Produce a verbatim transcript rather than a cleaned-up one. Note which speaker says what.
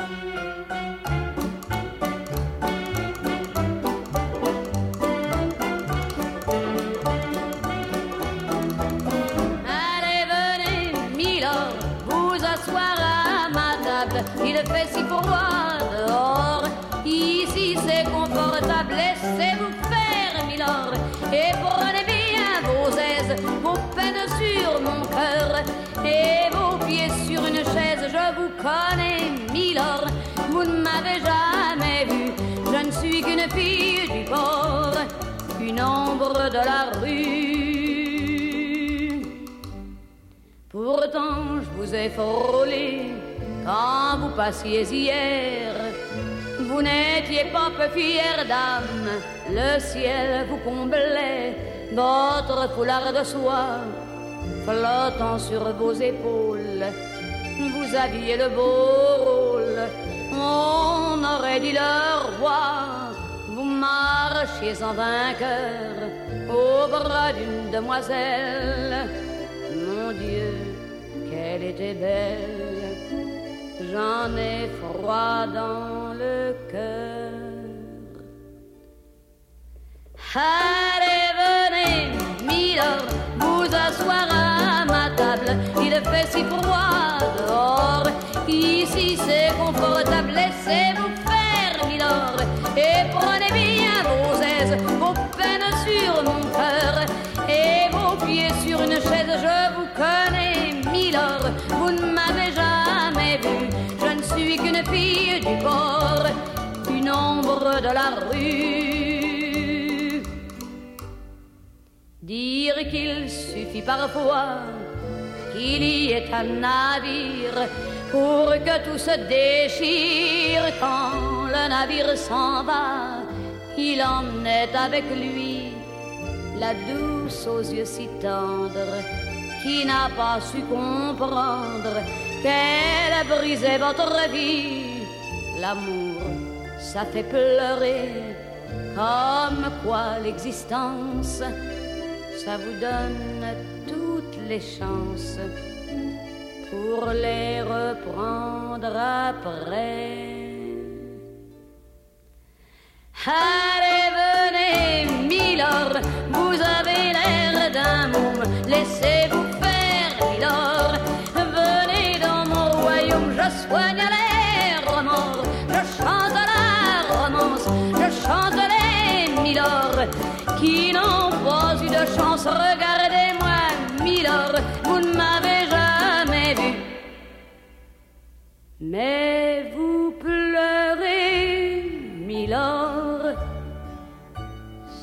Speaker 1: Il fait si froid dehors, ici c'est confortable, laissez-vous faire, milord, et prenez bien vos aises, vos peines sur mon cœur, et vos pieds sur une chaise. Je vous connais, milord, vous ne m'avez jamais vu, je ne suis qu'une fille du port, une ombre de la rue. Pourtant je vous ai frôlé quand vous passiez hier, vous n'étiez pas peu fière d'âme, le ciel vous comblait, votre foulard de soie flottant sur vos épaules, vous aviez le beau rôle, on aurait dit le roi, vous marchiez en vainqueur au bras d'une demoiselle, mon Dieu, qu'elle était belle. J'en ai froid dans le cœur. Allez, venez, milord, vous asseoir à ma table. Il fait si froid dehors, ici c'est confortable. Laissez-vous faire, milord, et prenez bien vos aises, vos peines sur mon cœur, et vos pieds sur une chaise. Je vous connais, milord, vous ne m'avez jamais vu. Je ne suis qu'une fille du port, une ombre de la rue. Dire qu'il suffit parfois qu'il y ait un navire pour que tout se déchire. Quand le navire s'en va, il emmenait avec lui la douce aux yeux si tendres, qui n'a pas su comprendre qu'elle a brisé votre vie. L'amour, ça fait pleurer, comme quoi l'existence, ça vous donne toutes les chances pour les reprendre après. Allez, venez, milord, vous avez l'air d'un môme, laissez-vous faire, milord. Venez dans mon royaume, je soigne les remords, je chante la romance, je chante les milords qui n'ont pas eu de chance. Regardez-moi, milord, vous ne m'avez jamais vu, mais